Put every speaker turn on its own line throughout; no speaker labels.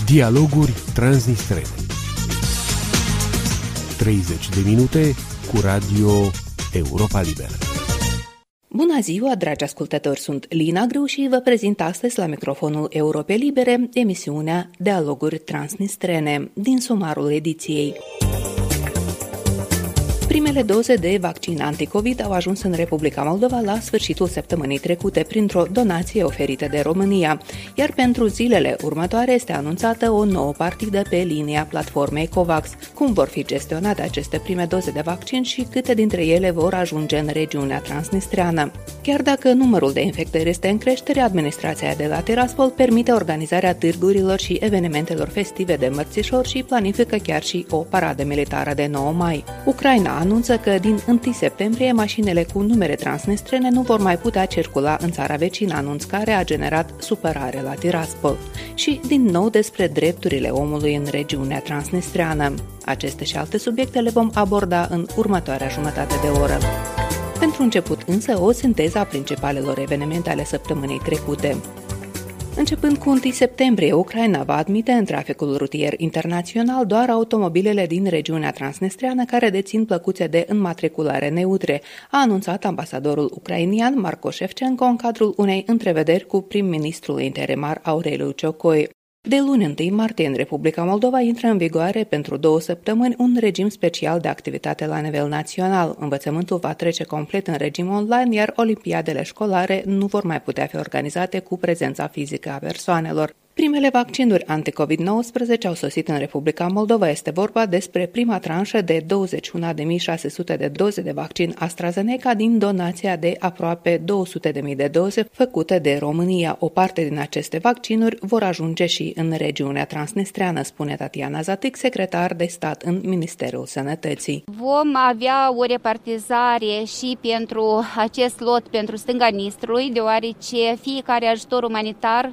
Dialoguri transnistrene. 30 de minute cu Radio Europa Liberă.
Bună ziua, dragi ascultători! Sunt Lina Grâu și vă prezint astăzi la microfonul Europei Libere emisiunea Dialoguri transnistrene din sumarul ediției. Primele doze de vaccin anticovid au ajuns în Republica Moldova la sfârșitul săptămânii trecute printr-o donație oferită de România, iar pentru zilele următoare este anunțată o nouă partidă pe linia platformei COVAX. Cum vor fi gestionate aceste prime doze de vaccin și câte dintre ele vor ajunge în regiunea transnistreană? Chiar dacă numărul de infectări este în creștere, administrația de la Tiraspol permite organizarea târgurilor și evenimentelor festive de mărțișori și planifică chiar și o paradă militară de 9 mai. Ucraina anunță că din 1 septembrie mașinile cu numere transnistrene nu vor mai putea circula în țara vecină, anunț care a generat supărare la Tiraspol. Și din nou despre drepturile omului în regiunea transnistreană. Aceste și alte subiecte le vom aborda în următoarea jumătate de oră. Pentru început însă o sinteză a principalelor evenimente ale săptămânii trecute. Începând cu 1 septembrie, Ucraina va admite în traficul rutier internațional doar automobilele din regiunea transnistreană care dețin plăcuțe de înmatriculare neutre, a anunțat ambasadorul ucrainian Marco Șefčenko în cadrul unei întrevederi cu prim-ministrul interimar Aureliu Ciocoi. De luni 1 martie, în Republica Moldova intră în vigoare pentru 2 săptămâni un regim special de activitate la nivel național. Învățământul va trece complet în regim online, iar olimpiadele școlare nu vor mai putea fi organizate cu prezența fizică a persoanelor. Primele vaccinuri anti-COVID-19 au sosit în Republica Moldova. Este vorba despre prima tranșă de 21.600 de doze de vaccin AstraZeneca din donația de aproape 200.000 de doze făcute de România. O parte din aceste vaccinuri vor ajunge și în regiunea transnistreană, spune Tatiana Zatic, secretar de stat în Ministerul Sănătății.
Vom avea o repartizare și pentru acest lot pentru stânga Nistrului, deoarece fiecare ajutor umanitar,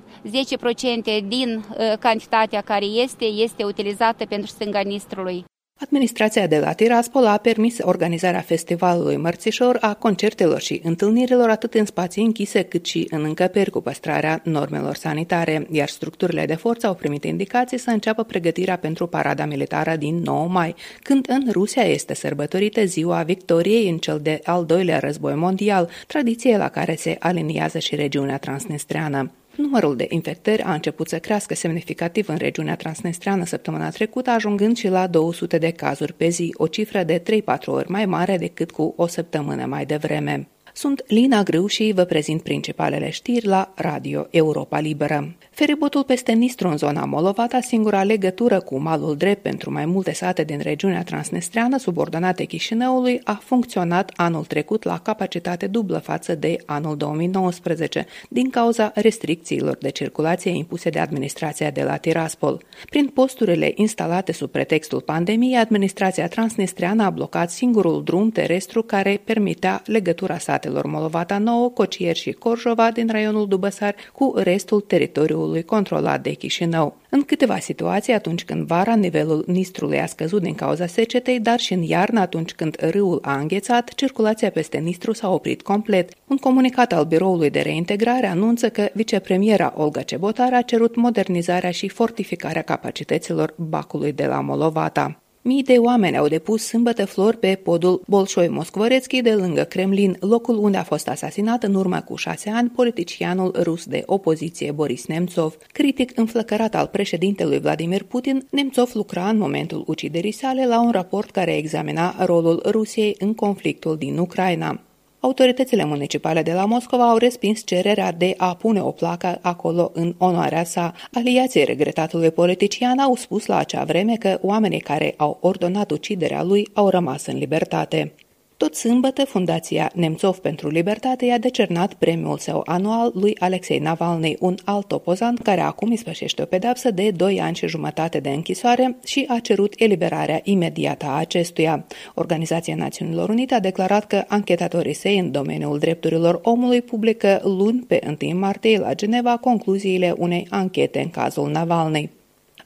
10% din cantitatea care este utilizată pentru stânga Nistrului.
Administrația de la Tiraspol a permis organizarea festivalului mărțișor, a concertelor și întâlnirilor atât în spații închise cât și în încăperi cu păstrarea normelor sanitare, iar structurile de forță au primit indicații să înceapă pregătirea pentru parada militară din 9 mai, când în Rusia este sărbătorită Ziua Victoriei în cel de-al doilea război mondial, tradiție la care se aliniază și regiunea transnistreană. Numărul de infectări a început să crească semnificativ în regiunea transnistreană săptămâna trecută, ajungând și la 200 de cazuri pe zi, o cifră de 3-4 ori mai mare decât cu o săptămână mai devreme. Sunt Lina Grâu și vă prezint principalele știri la Radio Europa Liberă. Feribotul peste Nistru în zona Molovata, singura legătură cu malul drept pentru mai multe sate din regiunea transnistreană subordonate Chișinăului, a funcționat anul trecut la capacitate dublă față de anul 2019, din cauza restricțiilor de circulație impuse de administrația de la Tiraspol. Prin posturile instalate sub pretextul pandemiei, administrația transnistreană a blocat singurul drum terestru care permitea legătura satelor Molovata Nouă, Cocier și Corjova din raionul Dubăsari cu restul teritoriului controlat de Chișinău. În câteva situații, atunci când vara nivelul Nistrului a scăzut din cauza secetei, dar și în iarnă, atunci când râul a înghețat, circulația peste Nistru s-a oprit complet. Un comunicat al Biroului de Reintegrare anunță că vicepremiera Olga Cebotar a cerut modernizarea și fortificarea capacităților bacului de la Molovata. Mii de oameni au depus sâmbătă flori pe podul Bolșoi-Moscvorețchi de lângă Kremlin, locul unde a fost asasinat în urmă cu 6 ani politicianul rus de opoziție Boris Nemțov. Critic înflăcărat al președintelui Vladimir Putin, Nemțov lucra în momentul uciderii sale la un raport care examina rolul Rusiei în conflictul din Ucraina. Autoritățile municipale de la Moscova au respins cererea de a pune o placă acolo în onoarea sa. Aliații regretatului politician au spus la acea vreme că oamenii care au ordonat uciderea lui au rămas în libertate. Tot sâmbătă, Fundația Nemțov pentru Libertate i-a decernat premiul său anual lui Alexei Navalny, un alt opozant care acum ispășește o pedeapsă de 2 ani și jumătate de închisoare și a cerut eliberarea imediată a acestuia. Organizația Națiunilor Unite a declarat că anchetatorii săi în domeniul drepturilor omului publică luni pe 1 martie la Geneva concluziile unei anchete în cazul Navalny.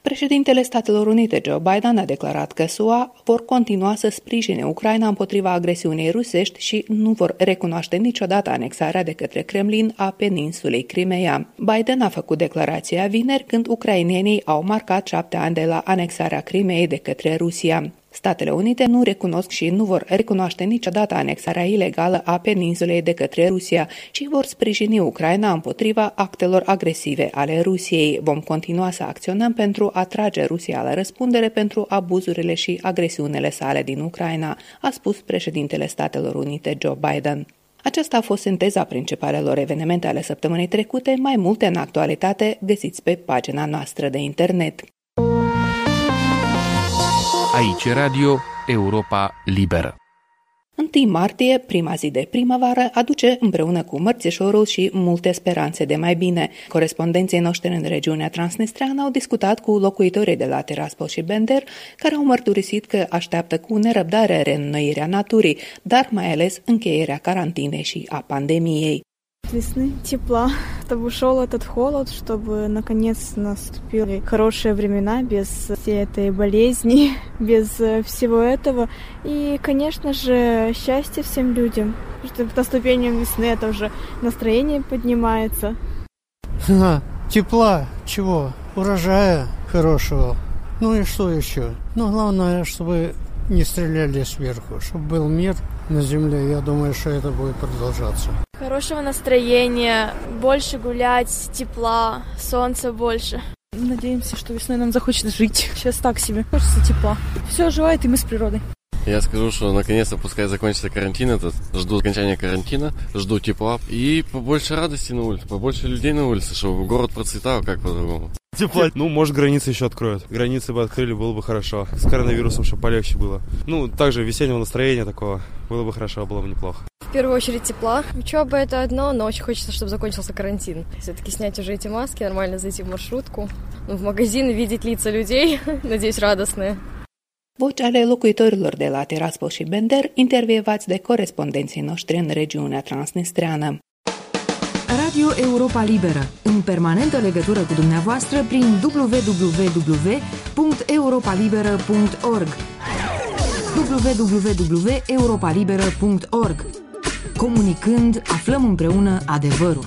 Președintele Statelor Unite, Joe Biden, a declarat că SUA vor continua să sprijine Ucraina împotriva agresiunii rusești și nu vor recunoaște niciodată anexarea de către Kremlin a peninsulei Crimeea. Biden a făcut declarația vineri când ucrainenii au marcat 7 ani de la anexarea Crimeei de către Rusia. Statele Unite nu recunosc și nu vor recunoaște niciodată anexarea ilegală a peninsulei de către Rusia, ci vor sprijini Ucraina împotriva actelor agresive ale Rusiei. Vom continua să acționăm pentru a trage Rusia la răspundere pentru abuzurile și agresiunile sale din Ucraina, a spus președintele Statelor Unite Joe Biden. Aceasta a fost sinteza principalelor evenimente ale săptămânii trecute, mai multe în actualitate găsiți pe pagina noastră de internet.
Aici Radio Europa Liberă.
1 martie, prima zi de primăvară, aduce împreună cu mărțișorul și multe speranțe de mai bine. Corespondenții noștri în regiunea transnistreană au discutat cu locuitorii de la Tiraspol și Bender, care au mărturisit că așteaptă cu nerăbdare reînnoirea naturii, dar mai ales încheierea carantinei și a pandemiei.
Весны, тепла, чтобы ушел этот холод, чтобы наконец наступили хорошие времена без всей этой болезни, без всего этого. И, конечно же, счастье всем людям, что с наступлением весны это уже настроение поднимается.
Тепла, чего? Урожая хорошего. Ну и что еще? Ну, главное, чтобы не стреляли сверху, чтобы был мир на земле. Я думаю, что это будет продолжаться.
Хорошего настроения, больше гулять, тепла, солнца больше. Надеемся, что весной нам захочется жить. Сейчас так себе. Хочется тепла. Все оживает, и мы с природой.
Я скажу, что наконец-то пускай закончится карантин этот. Жду окончания карантина, жду тепла и побольше радости на улице, побольше людей на улице, чтобы город процветал, как по-другому.
Тепла. Ну, может, границы еще откроют. Границы бы открыли, было бы хорошо. С коронавирусом, чтобы полегче было. Ну, также весеннего настроения такого. Было бы хорошо, было бы неплохо.
В первую очередь тепла. Учеба это одно, но очень хочется, чтобы закончился карантин. Все-таки снять уже эти маски, нормально зайти в маршрутку, в магазин, видеть лица людей, надеюсь, радостные.
Voci ale locuitorilor de la Tiraspol și Bender, intervievați de corespondenții noștri în regiunea transnistreană.
Radio Europa Liberă, în permanentă legătură cu dumneavoastră prin www.europalibera.org www.europalibera.org. Comunicând, aflăm împreună adevărul.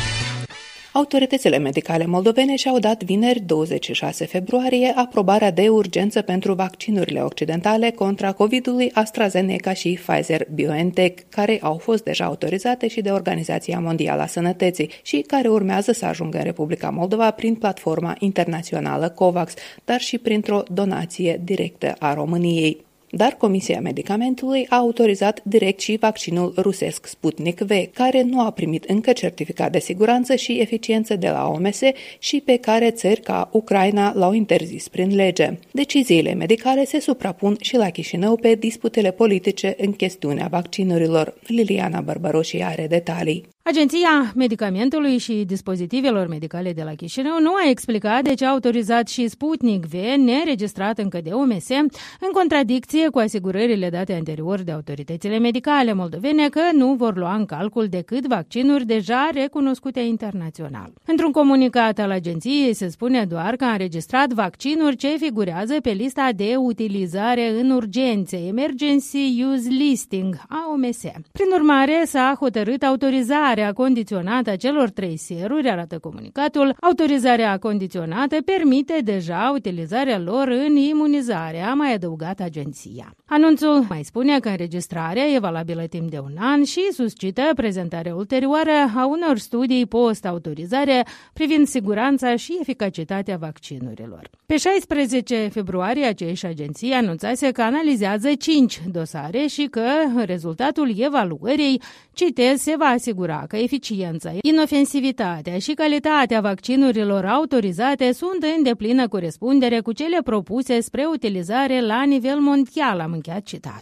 Autoritățile medicale moldovene și-au dat vineri, 26 februarie, aprobarea de urgență pentru vaccinurile occidentale contra COVID-ului AstraZeneca și Pfizer-BioNTech, care au fost deja autorizate și de Organizația Mondială a Sănătății și care urmează să ajungă în Republica Moldova prin platforma internațională COVAX, dar și printr-o donație directă a României. Dar Comisia Medicamentului a autorizat direct și vaccinul rusesc Sputnik V, care nu a primit încă certificat de siguranță și eficiență de la OMS și pe care țări ca Ucraina l-au interzis prin lege. Deciziile medicale se suprapun și la Chișinău pe disputele politice în chestiunea vaccinurilor. Liliana Bărbaroși are detalii.
Agenția Medicamentului și Dispozitivelor Medicale de la Chișinău nu a explicat de ce a autorizat și Sputnik V, neregistrat încă de OMS, în contradicție cu asigurările date anterior de autoritățile medicale moldovene că nu vor lua în calcul decât vaccinuri deja recunoscute internațional. Într-un comunicat al agenției se spune doar că a înregistrat vaccinuri ce figurează pe lista de utilizare în urgențe, Emergency Use Listing, a OMS. Prin urmare, s-a hotărât autorizarea condiționată a celor 3 seruri, arată comunicatul. Autorizarea condiționată permite deja utilizarea lor în imunizare, a mai adăugat agenția. Anunțul mai spune că înregistrarea e valabilă timp de 1 an și suscită prezentarea ulterioară a unor studii post-autorizare privind siguranța și eficacitatea vaccinurilor. Pe 16 februarie, aceeași agenție anunțase că analizează 5 dosare și că rezultatul evaluării, citez, se va asigura că eficiența, inofensivitatea și calitatea vaccinurilor autorizate sunt în deplină corespundere cu cele propuse spre utilizare la nivel mondial, am încheiat citatul.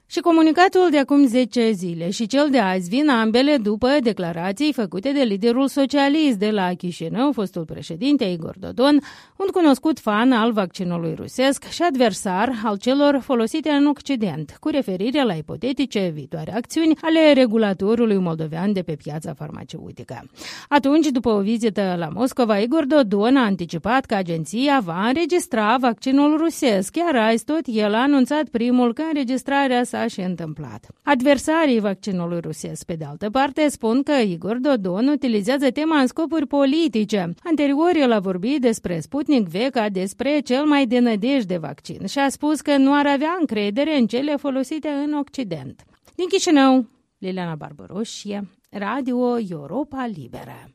Și comunicatul de acum 10 zile și cel de azi vin ambele după declarații făcute de liderul socialist de la Chișinău, fostul președinte Igor Dodon, un cunoscut fan al vaccinului rusesc și adversar al celor folosite în Occident, cu referire la ipotetice viitoare acțiuni ale regulatorului moldovean de pe piața farmaceutică. Atunci, după o vizită la Moscova, Igor Dodon a anticipat că agenția va înregistra vaccinul rusesc, iar azi tot el a anunțat primul că înregistrarea s-a și întâmplat. Adversarii vaccinului rusesc, pe de altă parte, spun că Igor Dodon utilizează tema în scopuri politice. Anterior, el a vorbit despre Sputnik V ca despre cel mai de nădejde vaccin și a spus că nu ar avea încredere în cele folosite în Occident. Din Chișinău, Liliana Barbaroșie, Radio Europa Liberă.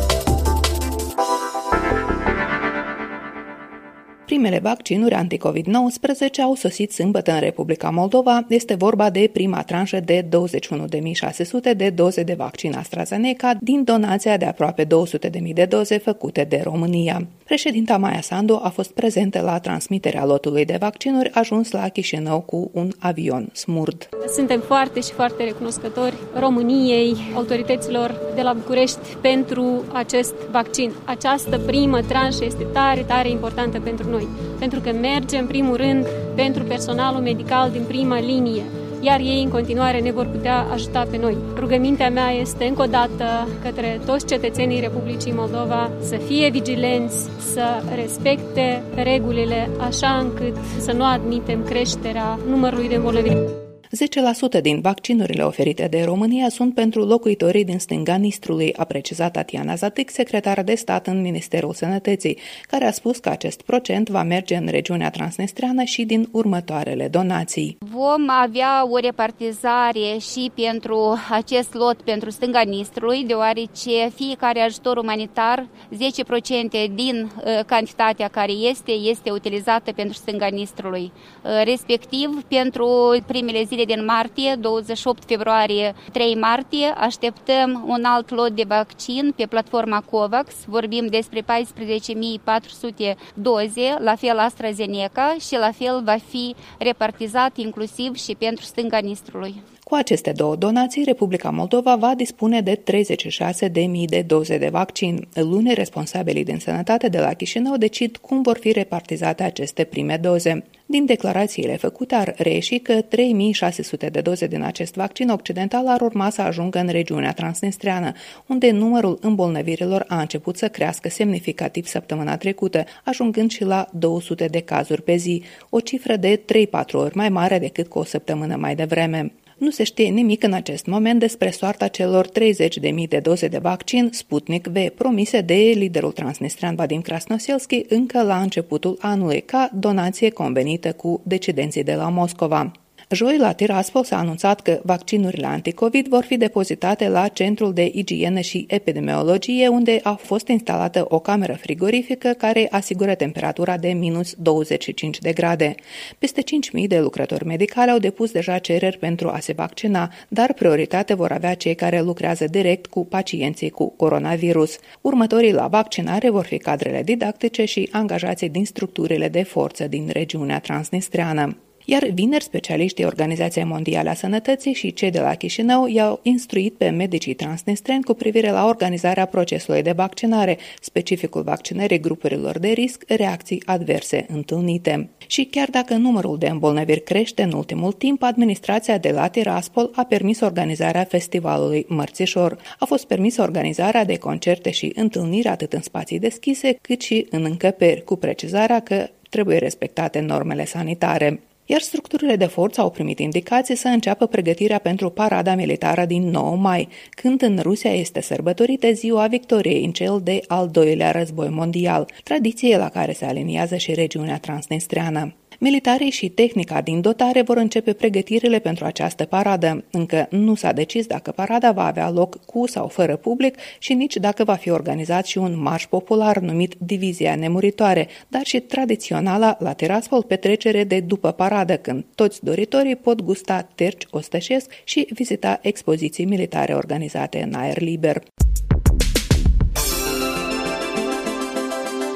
Primele vaccinuri anti-COVID-19 au sosit sâmbătă în Republica Moldova. Este vorba de prima tranșă de 21.600 de doze de vaccin AstraZeneca din donația de aproape 200.000 de doze făcute de România. Președinta Maia Sandu a fost prezentă la transmiterea lotului de vaccinuri ajuns la Chișinău cu un avion smurd.
Suntem foarte și foarte recunoscători României, autorităților de la București pentru acest vaccin. Această primă tranșă este tare, tare importantă pentru noi, pentru că merge în primul rând pentru personalul medical din prima linie, iar ei în continuare ne vor putea ajuta pe noi. Rugămintea mea este încă o dată către toți cetățenii Republicii Moldova să fie vigilenți, să respecte regulile așa încât să nu admitem creșterea numărului de îmbolnăviri.
10% din vaccinurile oferite de România sunt pentru locuitorii din stânga Nistrului, a precizat Tatiana Zatic, secretară de stat în Ministerul Sănătății, care a spus că acest procent va merge în regiunea transnistreană și din următoarele donații.
Vom avea o repartizare și pentru acest lot pentru stânga Nistrului, deoarece fiecare ajutor umanitar, 10% din cantitatea care este utilizată pentru stânga Nistrului. Respectiv, pentru primele zile din martie, 28 februarie, 3 martie, așteptăm un alt lot de vaccin pe platforma COVAX. Vorbim despre 14.400 doze, la fel AstraZeneca și la fel va fi repartizat inclusiv și pentru stânga Nistrului.
Cu aceste două donații, Republica Moldova va dispune de 36.000 de doze de vaccin. Luni, responsabilii din sănătate de la Chișinău decid cum vor fi repartizate aceste prime doze. Din declarațiile făcute ar reieși că 3.600 de doze din acest vaccin occidental ar urma să ajungă în regiunea transnistreană, unde numărul îmbolnăvirilor a început să crească semnificativ săptămâna trecută, ajungând și la 200 de cazuri pe zi, o cifră de 3-4 ori mai mare decât cu o săptămână mai devreme. Nu se știe nimic în acest moment despre soarta celor 30.000 de doze de vaccin Sputnik V promise de liderul transnistrean Vadim Krasnoselski încă la începutul anului, ca donație convenită cu decidenții de la Moscova. Joi, la Tiraspol s-a anunțat că vaccinurile anticovid vor fi depozitate la Centrul de Igienă și Epidemiologie, unde a fost instalată o cameră frigorifică care asigură temperatura de minus 25 de grade. Peste 5.000 de lucrători medicali au depus deja cereri pentru a se vaccina, dar prioritate vor avea cei care lucrează direct cu pacienții cu coronavirus. Următorii la vaccinare vor fi cadrele didactice și angajații din structurile de forță din regiunea transnistreană. Iar vineri, specialiștii Organizației Mondiale a Sănătății și cei de la Chișinău i-au instruit pe medicii transnistreni cu privire la organizarea procesului de vaccinare, specificul vaccinării grupurilor de risc, reacții adverse întâlnite. Și chiar dacă numărul de îmbolnăviri crește în ultimul timp, administrația de la Tiraspol a permis organizarea festivalului Mărțișor. A fost permisă organizarea de concerte și întâlniri atât în spații deschise cât și în încăperi, cu precizarea că trebuie respectate normele sanitare. Iar structurile de forță au primit indicații să înceapă pregătirea pentru parada militară din 9 mai, când în Rusia este sărbătorită Ziua Victoriei în cel de al doilea război mondial, tradiție la care se aliniază și regiunea transnistreană. Militarii și tehnica din dotare vor începe pregătirile pentru această paradă. Încă nu s-a decis dacă parada va avea loc cu sau fără public și nici dacă va fi organizat și un marș popular numit Divizia Nemuritoare, dar și tradiționala la Tiraspol petrecere de după paradă, când toți doritorii pot gusta terci ostășesc și vizita expoziții militare organizate în aer liber. În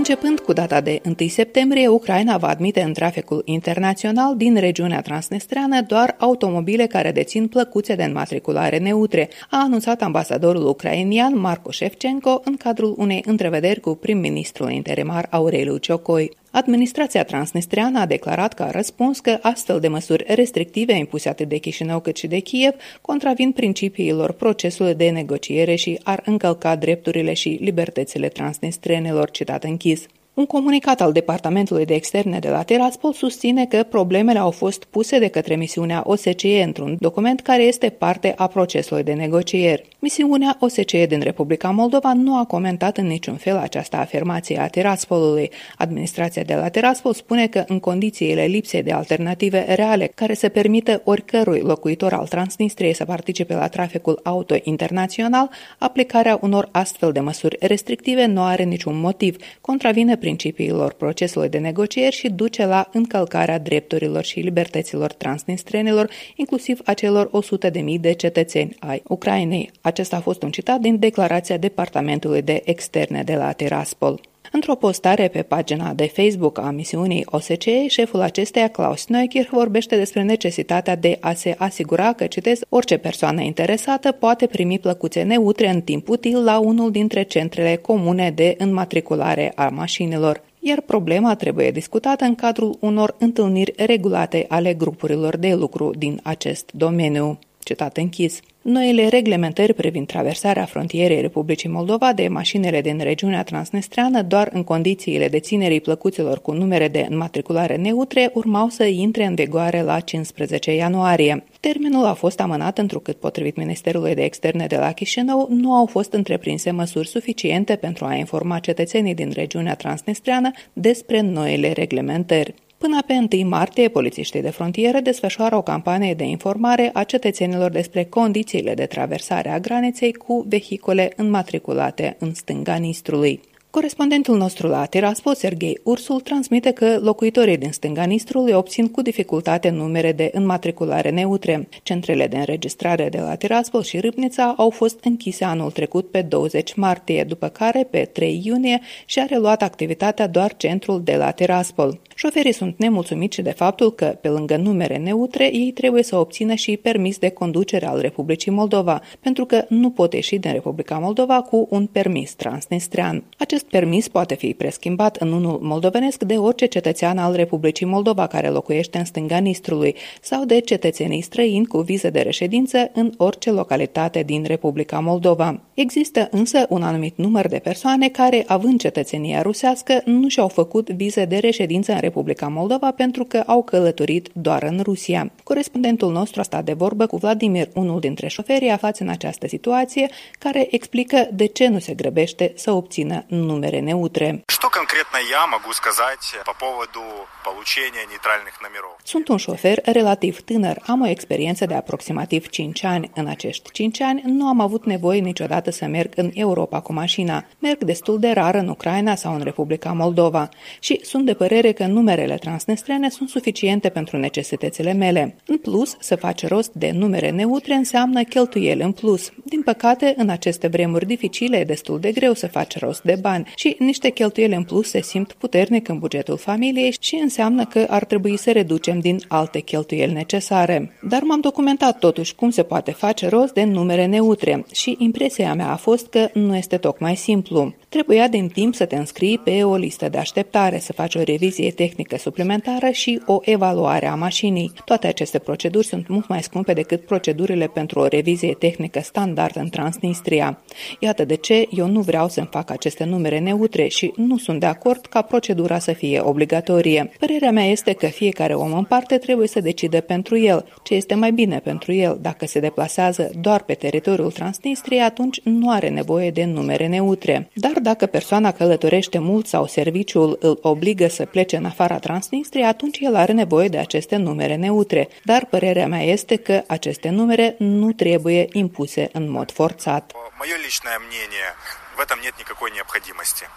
Începând cu data de 1 septembrie, Ucraina va admite în traficul internațional din regiunea transnistreană doar automobile care dețin plăcuțe de înmatriculare neutre, a anunțat ambasadorul ucrainian Marco Shevchenko în cadrul unei întrevederi cu prim-ministrul interimar Aureliu Ciocoi. Administrația transnistreană a declarat ca răspuns că astfel de măsuri restrictive impuse atât de Chișinău cât și de Kiev contravin principiilor procesului de negociere și ar încălca drepturile și libertățile transnistrenelor, citat închis. Un comunicat al Departamentului de Externe de la Tiraspol susține că problemele au fost puse de către misiunea OSCE într-un document care este parte a procesului de negocieri. Misiunea OSCE din Republica Moldova nu a comentat în niciun fel această afirmație a Tiraspolului. Administrația de la Tiraspol spune că în condițiile lipsei de alternative reale care să permită oricărui locuitor al Transnistriei să participe la traficul auto internațional, aplicarea unor astfel de măsuri restrictive nu are niciun motiv, contravine principiilor procesului de negocieri și duce la încălcarea drepturilor și libertăților transnistrenilor, inclusiv a celor 100.000 de cetățeni ai Ucrainei. Acesta a fost un citat din declarația Departamentului de Externe de la Tiraspol. Într-o postare pe pagina de Facebook a misiunii OSCE, șeful acesteia, Klaus Neukirch, vorbește despre necesitatea de a se asigura că, citez, orice persoană interesată poate primi plăcuțe neutre în timp util la unul dintre centrele comune de înmatriculare a mașinilor, iar problema trebuie discutată în cadrul unor întâlniri regulate ale grupurilor de lucru din acest domeniu. Citat închis. Noile reglementări privind traversarea frontierei Republicii Moldova de mașinile din regiunea transnistreană doar în condițiile deținerii plăcuțelor cu numere de înmatriculare neutre urmau să intre în vigoare la 15 ianuarie. Termenul a fost amânat întrucât, potrivit Ministerului de Externe de la Chișinău, nu au fost întreprinse măsuri suficiente pentru a informa cetățenii din regiunea transnistreană despre noile reglementări. Până pe 1 martie, polițiștii de frontieră desfășoară o campanie de informare a cetățenilor despre condițiile de traversare a graniței cu vehicule înmatriculate în stânga Nistrului. Corespondentul nostru la Tiraspol, Serghei Ursul, transmite că locuitorii din stânga Nistrului obțin cu dificultate numere de înmatriculare neutre. Centrele de înregistrare de la Tiraspol și Râbnița au fost închise anul trecut pe 20 martie, după care, pe 3 iunie, și-a reluat activitatea doar centrul de la Tiraspol. Șoferii sunt nemulțumiți de faptul că, pe lângă numere neutre, ei trebuie să obțină și permis de conducere al Republicii Moldova, pentru că nu pot ieși din Republica Moldova cu un permis transnistrean. Acest permis poate fi preschimbat în unul moldovenesc de orice cetățean al Republicii Moldova care locuiește în stânga Nistrului sau de cetățenii străini cu viză de reședință în orice localitate din Republica Moldova. Există însă un anumit număr de persoane care, având cetățenia rusească, nu și-au făcut viză de reședință în Republica Moldova pentru că au călătorit doar în Rusia. Corespondentul nostru a stat de vorbă cu Vladimir, unul dintre șoferii aflați în această situație, care explică de ce nu se grăbește să obțină numere neutre.
Что конкретно я могу сказать по повоdu получения нейтральных номеров?
Sunt un șofer relativ tânăr, am o experiență de aproximativ 5 ani. În acești 5 ani nu am avut nevoie niciodată să merg în Europa cu mașina. Merg destul de rar în Ucraina sau în Republica Moldova și sunt de părere că numerele transnistrene sunt suficiente pentru necesitățile mele. În plus, să faci rost de numere neutre înseamnă cheltuieli în plus. Din păcate, în aceste vremuri dificile e destul de greu să faci rost de bani și niște cheltuieli în plus se simt puternic în bugetul familiei și înseamnă că ar trebui să reducem din alte cheltuieli necesare. Dar m-am documentat totuși cum se poate face rost de numere neutre și impresia mea a fost că nu este tocmai simplu. Trebuia din timp să te înscrii pe o listă de așteptare, să faci o revizie tehnică suplimentară și o evaluare a mașinii. Toate aceste proceduri sunt mult mai scumpe decât procedurile pentru o revizie tehnică standard în Transnistria. Iată de ce eu nu vreau să-mi fac aceste numere neutre și nu sunt de acord ca procedura să fie obligatorie. Părerea mea este că fiecare om în parte trebuie să decide pentru el ce este mai bine pentru el. Dacă se deplasează doar pe teritoriul Transnistriei, atunci nu are nevoie de numere neutre. Dar dacă persoana călătorește mult sau serviciul îl obligă să plece în afara Transnistriei, atunci el are nevoie de aceste numere neutre. Dar părerea mea este că aceste numere nu trebuie impuse în mod forțat.
Мое личное мнение, в этом нет никакой необходимости.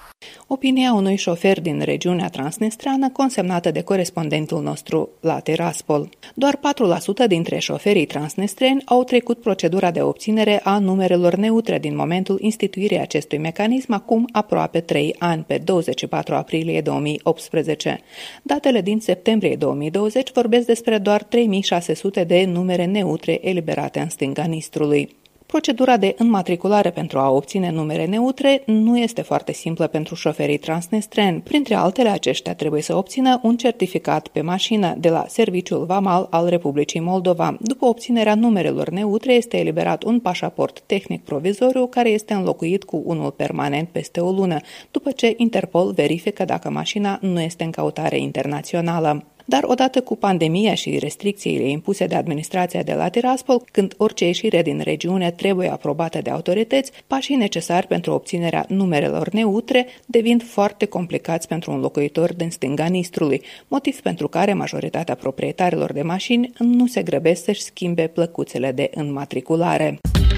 Opinia unui șofer din regiunea transnistreană consemnată de corespondentul nostru la Tiraspol. Doar 4% dintre șoferii transnistreni au trecut procedura de obținere a numerelor neutre din momentul instituirii acestui mecanism acum aproape 3 ani, pe 24 aprilie 2018. Datele din septembrie 2020 vorbesc despre doar 3600 de numere neutre eliberate în stânga Nistrului. Procedura de înmatriculare pentru a obține numere neutre nu este foarte simplă pentru șoferii transnistreni. Printre altele, aceștia trebuie să obțină un certificat pe mașină de la Serviciul Vamal al Republicii Moldova. După obținerea numerelor neutre, este eliberat un pașaport tehnic provizoriu care este înlocuit cu unul permanent peste o lună, după ce Interpol verifică dacă mașina nu este în căutare internațională. Dar odată cu pandemia și restricțiile impuse de administrația de la Tiraspol, când orice ieșire din regiune trebuie aprobată de autorități, pașii necesari pentru obținerea numerelor neutre devin foarte complicați pentru un locuitor din stânga Nistrului, motiv pentru care majoritatea proprietarilor de mașini nu se grăbesc să-și schimbe plăcuțele de înmatriculare.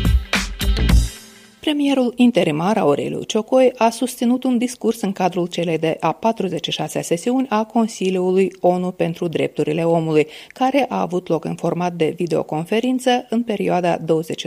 Premierul interimar Aureliu Ciocoi a susținut un discurs în cadrul celei de a 46-a sesiuni a Consiliului ONU pentru Drepturile Omului, care a avut loc în format de videoconferință în perioada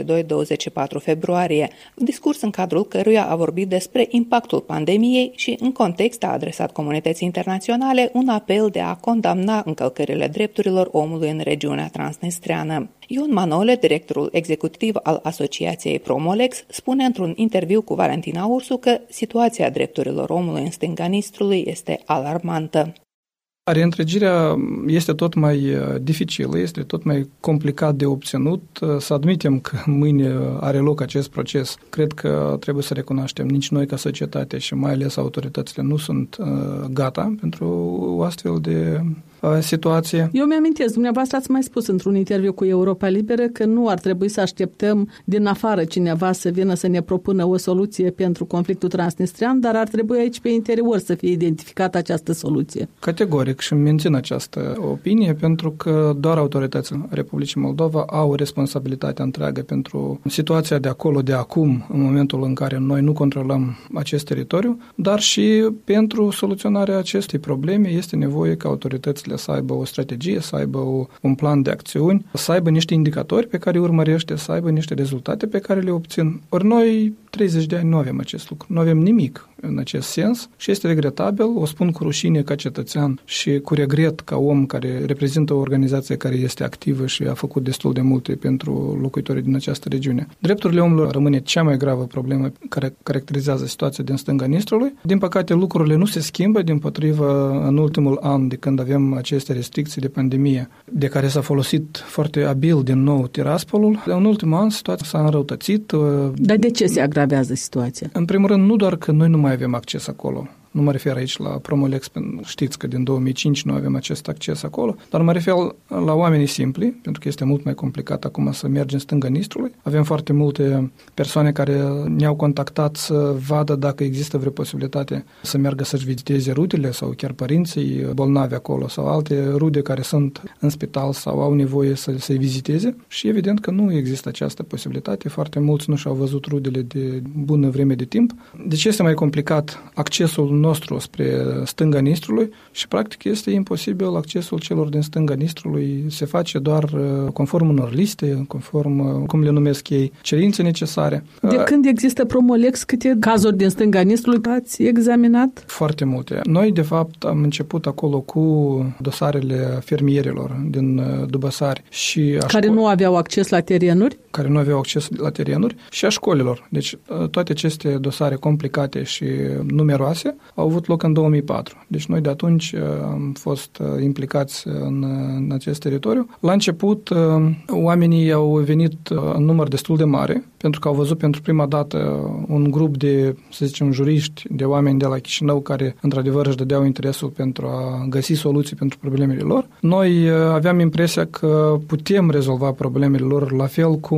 22-24 februarie. Discurs în cadrul căruia a vorbit despre impactul pandemiei și, în context, a adresat comunității internaționale un apel de a condamna încălcările drepturilor omului în regiunea transnistreană. Ion Manole, directorul executiv al Asociației Promolex, spune într-un interviu cu Valentina Ursu că situația drepturilor omului în stânga Nistrului este alarmantă.
Reîntregirea este tot mai dificilă, este tot mai complicat de obținut. Să admitem că mâine are loc acest proces. Cred că trebuie să recunoaștem, nici noi ca societate și mai ales autoritățile nu sunt gata pentru o astfel de situație.
Eu mi-amintesc, dumneavoastră ați mai spus într-un interviu cu Europa Liberă că nu ar trebui să așteptăm din afară cineva să vină să ne propună o soluție pentru conflictul transnistrean, dar ar trebui aici pe interior să fie identificată această soluție.
Categoric și mențin această opinie pentru că doar autoritățile Republicii Moldova au responsabilitatea întreagă pentru situația de acolo, de acum, în momentul în care noi nu controlăm acest teritoriu, dar și pentru soluționarea acestei probleme este nevoie ca autoritățile să aibă o strategie, să aibă un plan de acțiuni, să aibă niște indicatori pe care îi urmărește, să aibă niște rezultate pe care le obțin. Ori noi 30 de ani nu avem acest lucru, nu avem nimic în acest sens și este regretabil, o spun cu rușine ca cetățean și cu regret ca om care reprezintă o organizație care este activă și a făcut destul de multe pentru locuitorii din această regiune. Drepturile omului rămâne cea mai gravă problemă care caracterizează situația din stânga Nistrului. Din păcate, lucrurile nu se schimbă, dimpotrivă, în ultimul an de când avem aceste restricții de pandemie, de care s-a folosit foarte abil din nou Tiraspolul. În ultimul an situația s-a înrăutățit.
Dar de ce se agravează situația?
În primul rând, nu doar că noi nu mai avem acces acolo. Nu mă refer aici la Promolex, știți că din 2005 nu avem acest acces acolo, dar mă refer la oamenii simpli, pentru că este mult mai complicat acum să mergi în stânga Nistrului. Avem foarte multe persoane care ne-au contactat să vadă dacă există vreo posibilitate să meargă să-și viziteze rudele sau chiar părinții bolnavi acolo sau alte rude care sunt în spital sau au nevoie să-i viziteze și evident că nu există această posibilitate. Foarte mulți nu și-au văzut rudele de bună vreme de timp. Deci este mai complicat accesul nostru spre stânga Nistrului și practic este imposibil accesul celor din stânga Nistrului. Se face doar conform unor liste, conform, cum le numesc ei, cerințe necesare.
De când există Promolex, câte cazuri din stânga Nistrului ați examinat?
Foarte multe. Noi, de fapt, am început acolo cu dosarele fermierilor din Dubăsari și
care nu aveau acces la terenuri?
Care nu aveau acces la terenuri și a școlilor. Deci toate aceste dosare complicate și numeroase au avut loc în 2004. Deci noi de atunci am fost implicați în acest teritoriu. La început, oamenii au venit în număr destul de mare, pentru că au văzut pentru prima dată un grup de, să zicem, juriști, de oameni de la Chișinău care, într-adevăr, își dădeau interesul pentru a găsi soluții pentru problemele lor. Noi aveam impresia că putem rezolva problemele lor la fel cum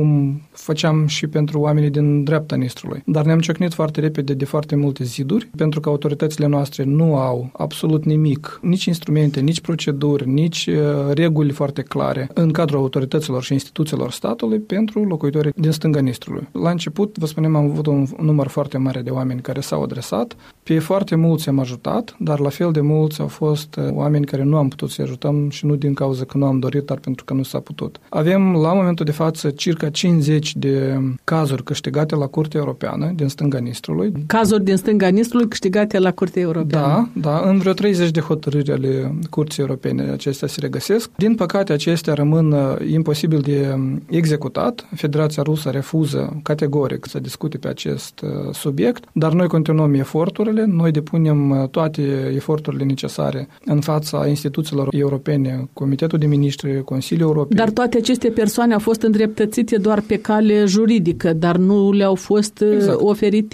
cum făceam și pentru oamenii din dreapta Nistrului. Dar ne-am ciocnit foarte repede de foarte multe ziduri, pentru că autoritățile noastre nu au absolut nimic, nici instrumente, nici proceduri, nici reguli foarte clare în cadrul autorităților și instituțiilor statului pentru locuitorii din stânga Nistrului. La început, vă spunem, am avut un număr foarte mare de oameni care s-au adresat. Pe foarte mulți am ajutat, dar la fel de mulți au fost oameni care nu am putut să-i ajutăm și nu din cauza că nu am dorit, dar pentru că nu s-a putut. Avem la momentul de față circa 50 de cazuri câștigate la Curtea Europeană din stânga Nistrului.
Cazuri din stânga Nistrului câștigate la Curtea Europeană.
Da, în vreo 30 de hotărâri ale Curții Europene acestea se regăsesc. Din păcate, acestea rămân imposibil de executat. Federația Rusă refuză categoric să discute pe acest subiect, dar noi continuăm eforturile, noi depunem toate eforturile necesare în fața instituțiilor europene, Comitetul de Ministri, Consiliul European.
Dar toate aceste persoane au fost îndreptățite doar pe cale juridică, dar nu le-au fost oferite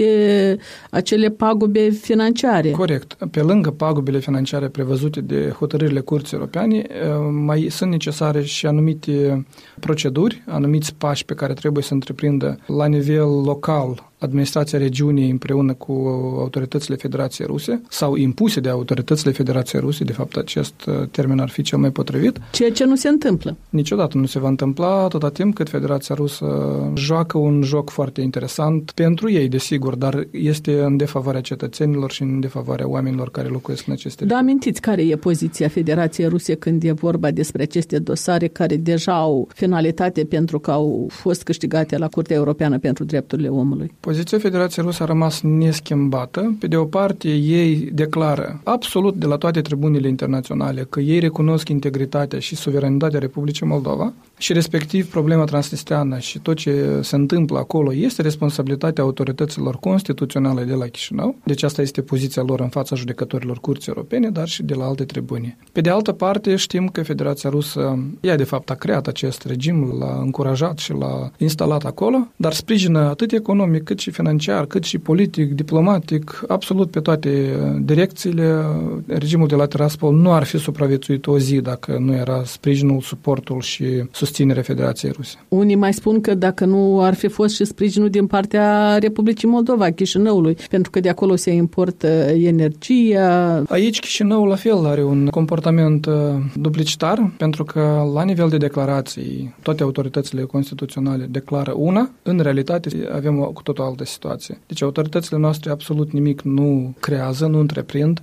acele pagube financiare.
Corect. Pe lângă pagubele financiare prevăzute de hotărârile Curții Europene, mai sunt necesare și anumite proceduri, anumiți pași pe care trebuie să întreprindă la nivel local administrația regiunii împreună cu autoritățile Federației Ruse sau impuse de autoritățile Federației Ruse, de fapt acest termen ar fi cel mai potrivit.
Ceea ce nu se întâmplă.
Niciodată nu se va întâmpla atâta timp cât Federația Rusă joacă un joc foarte interesant pentru ei, desigur, dar este în defavoarea cetățenilor și în defavoarea oamenilor care locuiesc în aceste
regiuni. Da, amintiți care e poziția Federației Ruse când e vorba despre aceste dosare care deja au finalitate pentru că au fost câștigate la Curtea Europeană pentru Drepturile Omului?
Poziția Federației Ruse a rămas neschimbată. Pe de o parte, ei declară absolut de la toate tribunile internaționale că ei recunosc integritatea și suveranitatea Republicii Moldova și respectiv problema transnistreană și tot ce se întâmplă acolo este responsabilitatea autorităților constituționale de la Chișinău. Deci asta este poziția lor în fața judecătorilor Curții Europene, dar și de la alte tribune. Pe de altă parte, știm că Federația Rusă, ea de fapt a creat acest regim, l-a încurajat și l-a instalat acolo, dar sprijină atât economic, cât și financiar, cât și politic, diplomatic, absolut pe toate direcțiile. Regimul de la Tiraspol nu ar fi supraviețuit o zi dacă nu era sprijinul, suportul și susținerea Federației Ruse.
Unii mai spun că dacă nu ar fi fost și sprijinul din partea Republicii Moldova, Chișinăului, pentru că de acolo se importă energia.
Aici Chișinăul la fel are un comportament duplicitar, pentru că la nivel de declarații toate autoritățile constituționale declară una, în realitate avem cu totul altă situație. Deci autoritățile noastre absolut nimic nu creează, nu întreprind,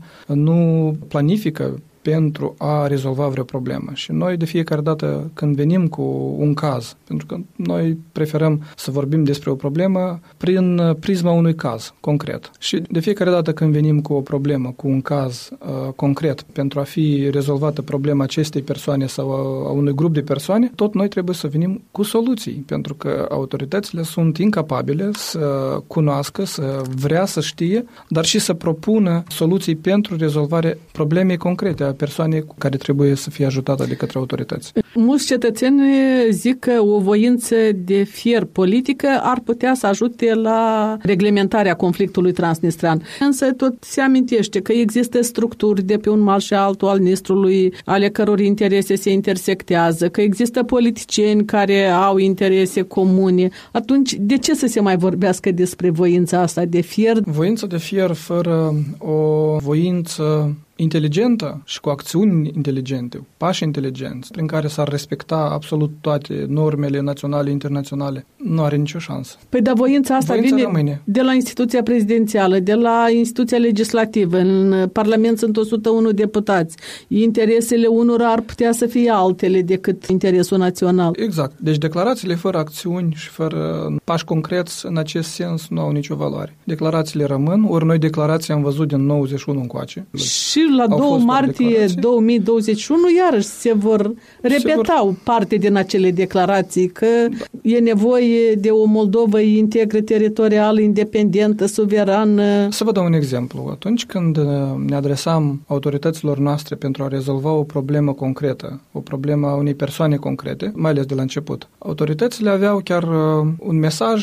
nu planifică pentru a rezolva vreo problemă. Și noi de fiecare dată când venim cu un caz, pentru că noi preferăm să vorbim despre o problemă prin prisma unui caz concret. Și de fiecare dată când venim cu o problemă, cu un caz concret, pentru a fi rezolvată problema acestei persoane sau a unui grup de persoane, tot noi trebuie să venim cu soluții, pentru că autoritățile sunt incapabile să cunoască, să vrea să știe, dar și să propună soluții pentru rezolvarea problemei concrete a persoanei care trebuie să fie ajutată de către autorități.
Mulți cetățeni zic că o voință de fier politică ar putea să ajute la reglementarea conflictului transnistrean. Însă tot se amintește că există structuri de pe un mal și altul al Nistrului, ale căror interese se intersectează, că există politicieni care au interese comune. Atunci, de ce să se mai vorbească despre voința asta de fier?
Voința de fier fără o voință inteligentă și cu acțiuni inteligente, pași inteligenți, prin care s-ar respecta absolut toate normele naționale, internaționale, nu are nicio șansă.
Păi da, voința asta vine
rămâne
de la instituția prezidențială, de la instituția legislativă. În Parlament sunt 101 deputați. Interesele unora ar putea să fie altele decât interesul național.
Exact. Deci declarațiile fără acțiuni și fără pași concreți în acest sens nu au nicio valoare. Declarațiile rămân, ori noi declarații am văzut din 91 încoace.
Și la 2 martie 2021 iarăși se vor repeta parte din acele declarații că e nevoie de o Moldovă integră teritorială, independentă, suverană.
Să vă dau un exemplu. Atunci când ne adresam autorităților noastre pentru a rezolva o problemă concretă, o problemă a unei persoane concrete, mai ales de la început, autoritățile aveau chiar un mesaj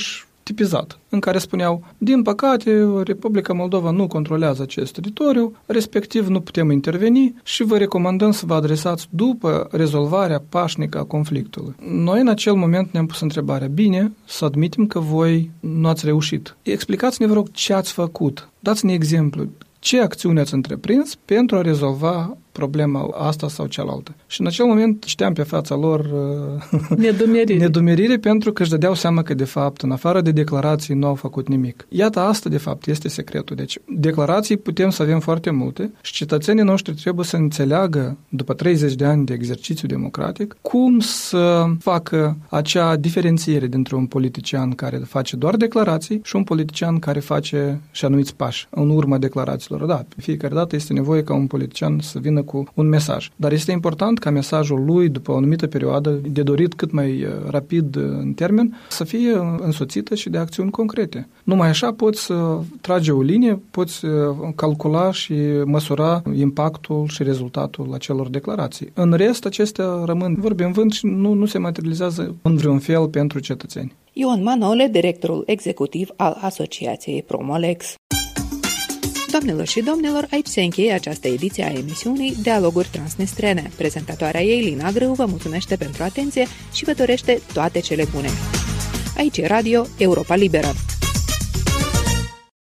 tipizat, în care spuneau, din păcate, Republica Moldova nu controlează acest teritoriu, respectiv nu putem interveni și vă recomandăm să vă adresați după rezolvarea pașnică a conflictului. Noi în acel moment ne-am pus întrebarea, bine, să admitem că voi nu ați reușit. Explicați-ne, vă rog, ce ați făcut. Dați-ne exemplu. Ce acțiune ați întreprins pentru a rezolva problema asta sau cealaltă. Și în acel moment știam pe fața lor nedumerire pentru că își dădeau seama că de fapt în afară de declarații nu au făcut nimic. Iată, asta de fapt este secretul. Deci declarații putem să avem foarte multe și cetățenii noștri trebuie să înțeleagă după 30 de ani de exercițiu democratic cum să facă acea diferențiere dintre un politician care face doar declarații și un politician care face și anumiți pași în urma declarațiilor. Da, fiecare dată este nevoie ca un politician să vină cu un mesaj. Dar este important ca mesajul lui, după o anumită perioadă, de dorit cât mai rapid în termen, să fie însoțită și de acțiuni concrete. Numai așa poți trage o linie, poți calcula și măsura impactul și rezultatul acelor declarații. În rest, acestea rămân vorbe în vânt și nu se materializează în vreun fel pentru cetățeni.
Ion Manole, directorul executiv al Asociației Promolex. Doamnelor și domnilor, aici se încheie această ediție a emisiunii Dialoguri Transnistrene. Prezentatoarea ei, Lina Grâu, vă mulțumește pentru atenție și vă dorește toate cele bune. Aici e Radio Europa Liberă.